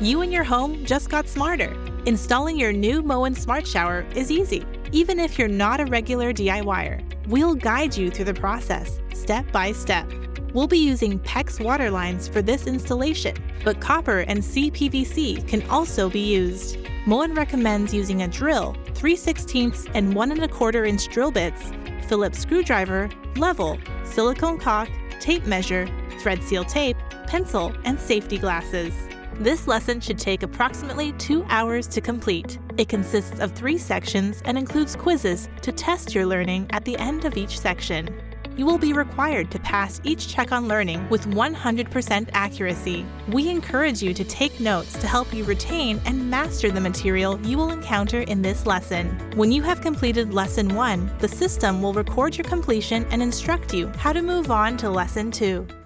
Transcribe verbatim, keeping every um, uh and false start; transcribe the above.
You and your home just got smarter. Installing your new Moen Smart Shower is easy, even if you're not a regular DIYer. We'll guide you through the process, step by step. We'll be using PEX water lines for this installation, but copper and C P V C can also be used. Moen recommends using a drill, three sixteenths and one and a quarter inch drill bits, Phillips screwdriver, level, silicone caulk, tape measure, thread seal tape, pencil, and safety glasses. This lesson should take approximately two hours to complete. It consists of three sections and includes quizzes to test your learning at the end of each section. You will be required to pass each check on learning with one hundred percent accuracy. We encourage you to take notes to help you retain and master the material you will encounter in this lesson. When you have completed Lesson one, the system will record your completion and instruct you how to move on to Lesson two.